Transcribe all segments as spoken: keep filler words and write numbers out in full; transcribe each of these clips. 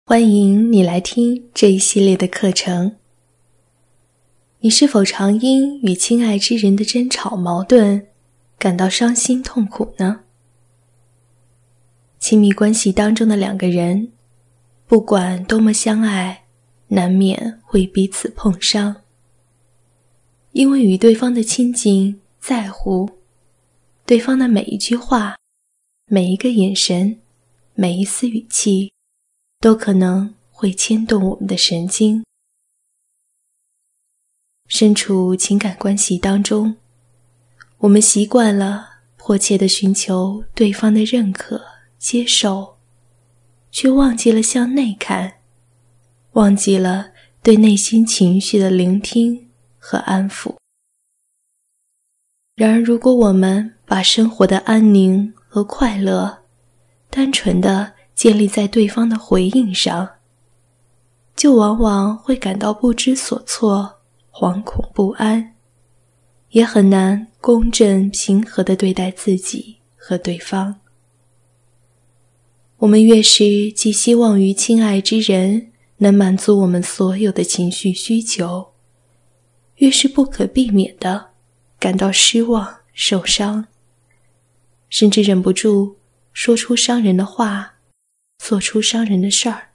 欢迎你来听这一系列的课程。你是否常因与亲爱之人的争吵矛盾感到伤心痛苦呢？亲密关系当中的两个人，不管多么相爱，难免会彼此碰伤。因为与对方的亲近在乎，对方的每一句话，每一个眼神，每一丝语气都可能会牵动我们的神经。身处情感关系当中，我们习惯了迫切地寻求对方的认可、接受，却忘记了向内看，忘记了对内心情绪的聆听和安抚。然而，如果我们把生活的安宁和快乐单纯地建立在对方的回应上，就往往会感到不知所措，惶恐不安，也很难公正平和地对待自己和对方。我们越是寄希望于亲爱之人能满足我们所有的情绪需求，越是不可避免地感到失望、受伤，甚至忍不住说出伤人的话，做出伤人的事儿。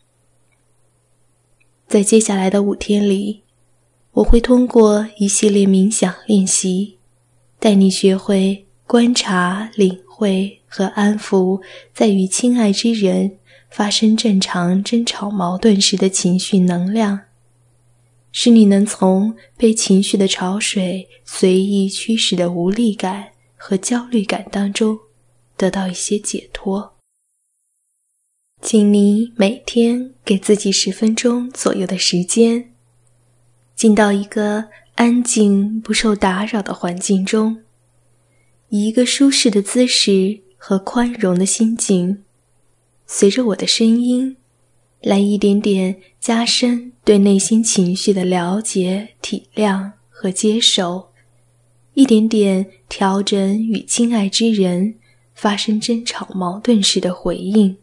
在接下来的五天里，我会通过一系列冥想练习，带你学会观察、领会和安抚在与亲爱之人发生正常争吵矛盾时的情绪能量，使你能从被情绪的潮水随意驱使的无力感和焦虑感当中得到一些解脱。请你每天给自己十分钟左右的时间，进到一个安静不受打扰的环境中，以一个舒适的姿势和宽容的心境，随着我的声音来一点点加深对内心情绪的了解、体谅和接受，一点点调整与亲爱之人发生争吵矛盾时的回应。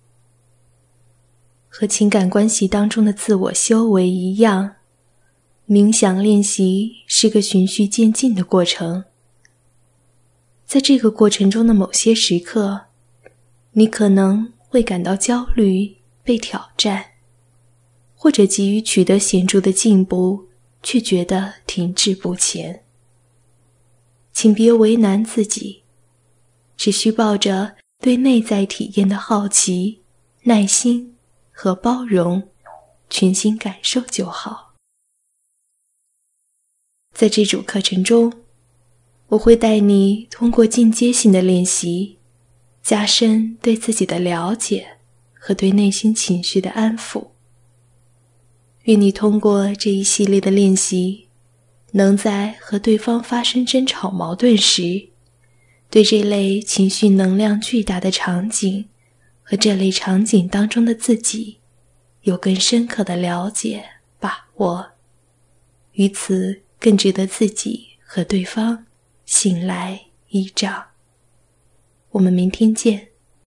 和情感关系当中的自我修为一样，冥想练习是个循序渐进的过程。在这个过程中的某些时刻，你可能会感到焦虑、被挑战，或者急于取得显著的进步，却觉得停滞不前。请别为难自己，只需抱着对内在体验的好奇、耐心和包容，全心感受就好。在这组课程中，我会带你通过进阶性的练习，加深对自己的了解和对内心情绪的安抚。愿你通过这一系列的练习，能在和对方发生争吵矛盾时，对这类情绪能量巨大的场景和这类场景当中的自己有更深刻的了解、把握，于此更值得自己和对方信赖依仗。我们明天见。